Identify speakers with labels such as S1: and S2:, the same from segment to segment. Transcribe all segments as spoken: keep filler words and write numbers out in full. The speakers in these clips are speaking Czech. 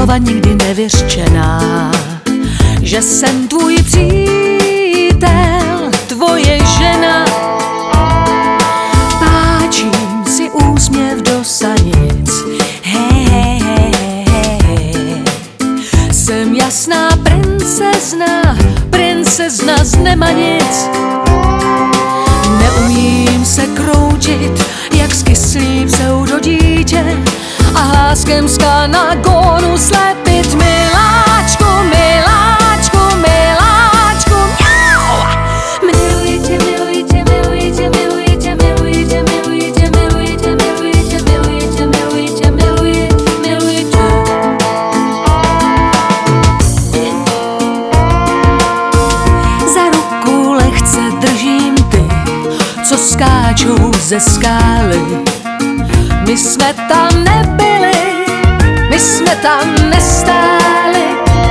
S1: slova nikdy nevyřčená, že jsem tvůj přítel, tvoje žena. Páčím si úsměv do sanic, hej, hej, hej, hej. Jsem jasná princezna, princezna z Nemanic. Neumím se kroutit, jak skyslý pseudodítě, a hláskem z kanagonu slepit. Miláčku, miláčku, miláčku, mňau! Miluji tě, miluji tě, miluji tě, miluji tě, miluji tě, miluji tě, miluji tě, miluji tě, miluji tě, miluji tě, miluji, miluji tě. Za ruku lehce držím ty, co skáčou ze skály. My jsme tam nebyli, my jsme tam nestáli,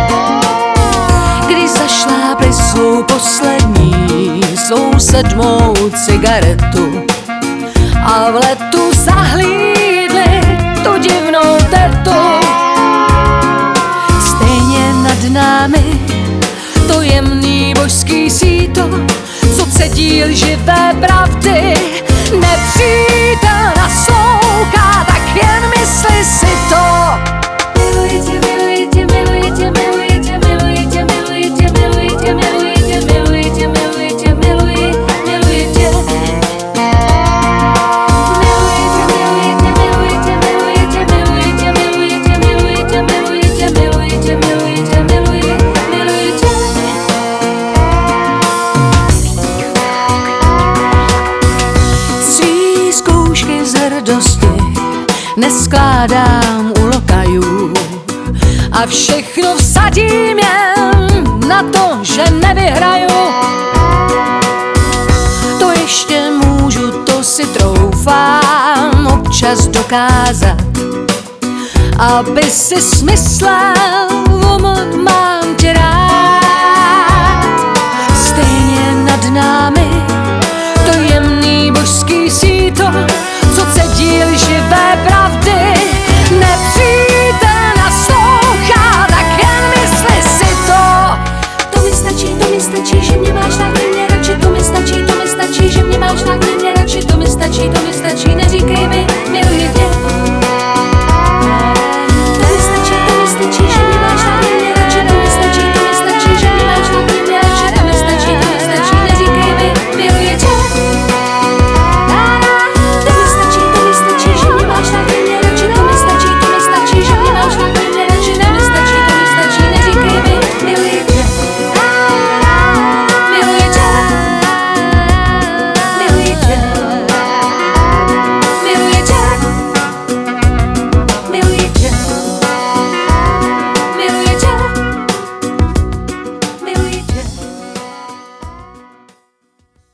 S1: když zašlápli svou poslední, svou sedmou cigaretu a v letu zahlídli tu divnou tetu. Stejně nad námi to jemný božský síto, co cedí lživé pravdy. Nepřítel naslouchá, tak jen mysli si to. Miluji tě, miluji tě, miluji tě, miluji tě, miluji tě, miluji tě, miluji tě, miluji tě, miluji tě, miluji tě, miluji, miluji tě. Miluji tě, miluji tě, miluji tě, miluji tě, miluji tě, miluji tě, miluji tě, miluji tě, miluji tě, miluji tě, miluji, miluji tě. Zkoušky z hrdosti neskládám u lokajů a všechno vsadím jen na to, že nevyhraju. To ještě můžu, to si troufám občas dokázat, aby si smyslel, woman, mám tě rád. Stejně nad námi to jemný božský síto, co cedí lživé pravdy. Nepřítel naslouchá, tak jen mysli si to. To mi stačí, to mi stačí, že mě máš tak, mě radši. To mi stačí, to mi stačí, že mě máš tak, mě radši. To mi stačí, to mi stačí, neříkej mi